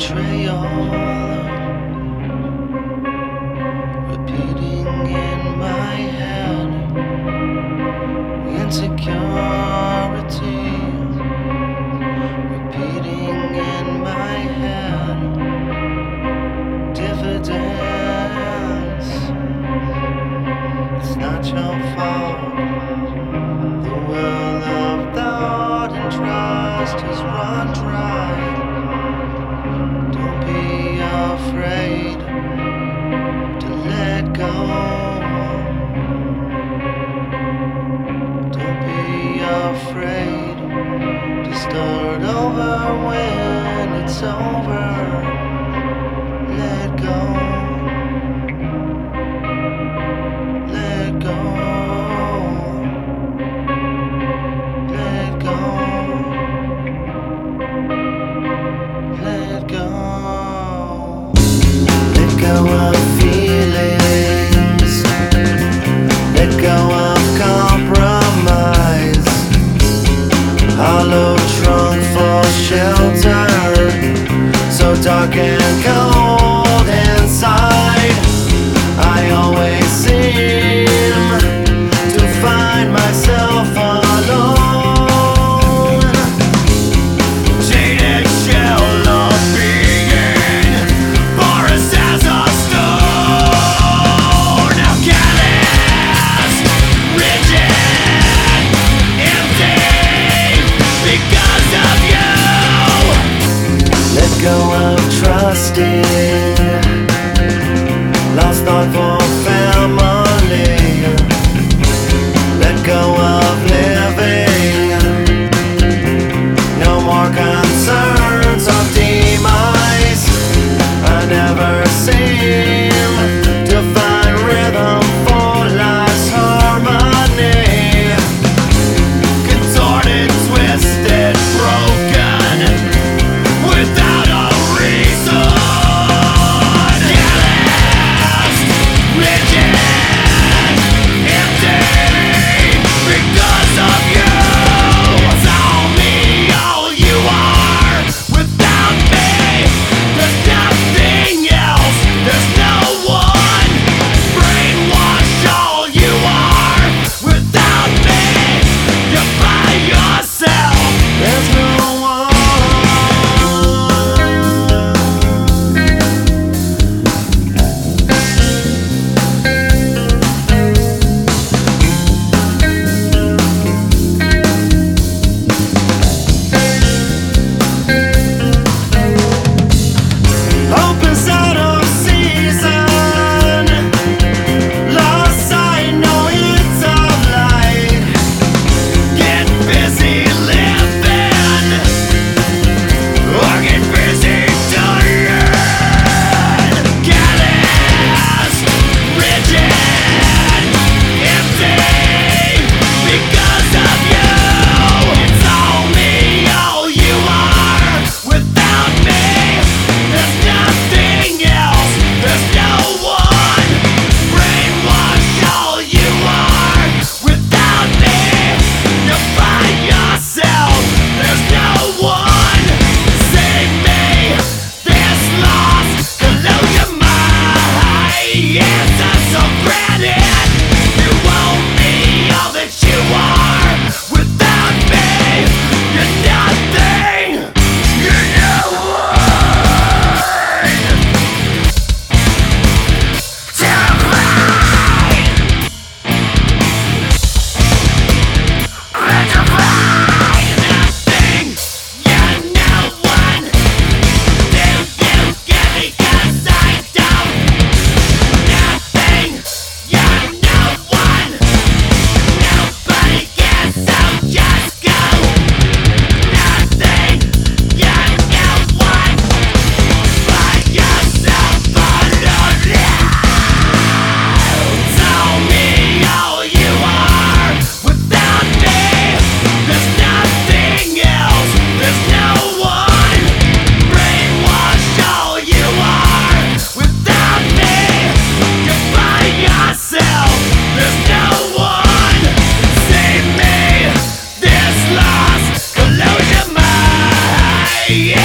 betrayal, repeating in my head, insecurity, repeating in my head, diffidence. It's not your fault. The well of thought and trust has run dry. Don't be afraid to let go. Don't be afraid to start over when it's over. Let go. Let go. Let go. Let go. Let go of feelings. Let go of compromise. Hollow trunk for shelter. So dark and cold inside. I always seem to find myself alone. Jaded shell of being, porous as a stone. Callous, rigid, empty because of you. Let go of trusting, lost thought for family. Let go of living, no more concerns of demise. I never seem to find rhythm for life's harmony. Contorted, twisted, broken, without a reason. Callous, rigid, empty because of you. Tell me all you are without me. There's nothing else. There's no one. Brainwash all you are without me. You're by yourself. There's no one. Hope is out of season. Lost sight, no hits of light. Get busy living, or get busy dying. Callous, rigid, empty because of you. It's all me, all you are without me. There's nothing else. There's no one. Brainwash all you are without me. You're by yourself. There's no one. Save me this lost illusion. My answers so granted. You won't be all that you are without me. You're nothing. You're no one. Terrified, petrified, nothing. You're no one. Do you get me? 'Cause I don't. Nothing. You're no one. Nobody cares, so just go. Nothing. You're no one. By yourself alone. Tell me all you are without me. There's nothing else. There's no one. Brainwash all you are without me. You're by yourself. There's no one. Save me this lost illusion. My